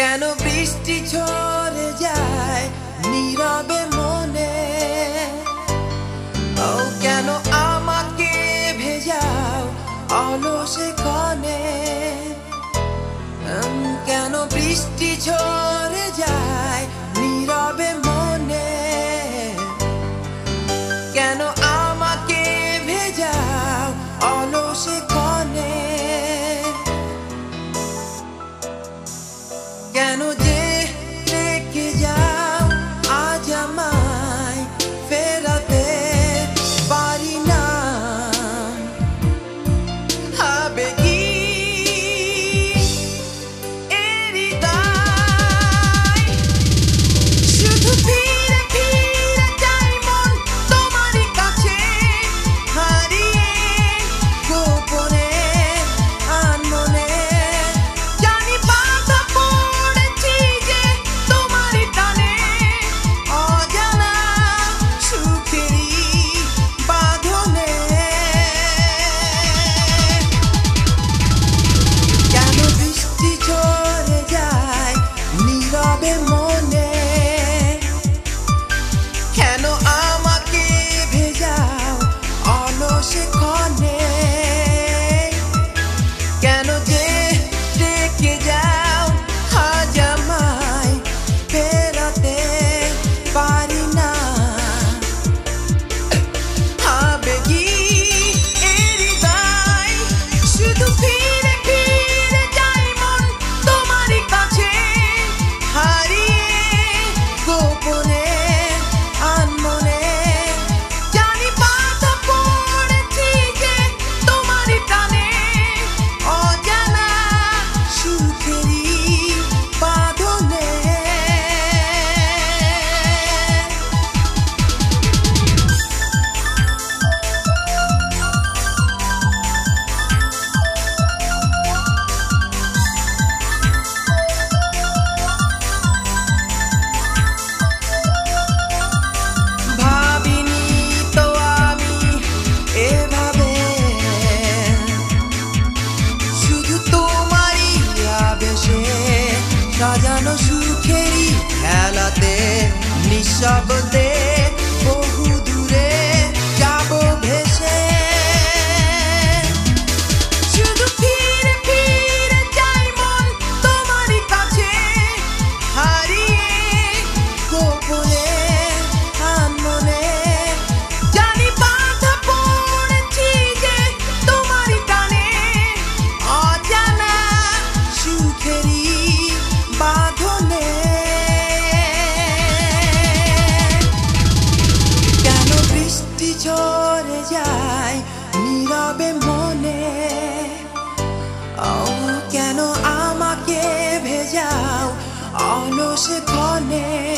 কেন বৃষ্টি ঝরে যায় নীরবে মনে, ও কেন আমাকে ভেজাও অলসে ক্ষণে, কেন বৃষ্টি ঝরে যায় নীরবে মনে, কেন আমাকে ভেজাও অলসে ক্ষণে, কেন যে রেখে যাও আজ আমায় ফেরাতে পারি না, আবেগী শুধু ফিরে ফিরে যাই মন তোমারই কাছে, হারিয়ে গোপনে আনমনে, জানি বাধা পড়েছি যে তোমারই টানে, অজানা সুখেরই বাঁধনে, কেন বৃষ্টি ঝরে যায় নীরবে মনে, কেন আমাকে ভেজাও অলসে ক্ষণে, কেন যে রেখে যাও আজ আমায় ফেরাতে পারি না, আবেগী হৃদয় শুধু ফিরে ফিরে যাই মন তোমারই কাছে, হারিয়ে গোপনে আনমনে, জানি বাধা পড়েছি যে তোমারই টানে, অজানা সুখেরই বাঁধনে। ভাবিনি তো আমি এভাবে, শুধু তোমারই আবেশে সাজানো সুখেরই খেলাতে, নিঃশব্দে বহু দূরে যাব ভেসে, শুধু ফিরে ফিরে যাই মন তোমারই কাছে, হারিয়ে গোপনে আনমনে, জানি বাধা পড়েছি যে তোমারই টানে, অজানা সুখেরই বাঁধনে, কেন বৃষ্টি ঝরে যায় নীরবে মনে, ও কেন আমাকে ভেজাও অলসে ক্ষণে।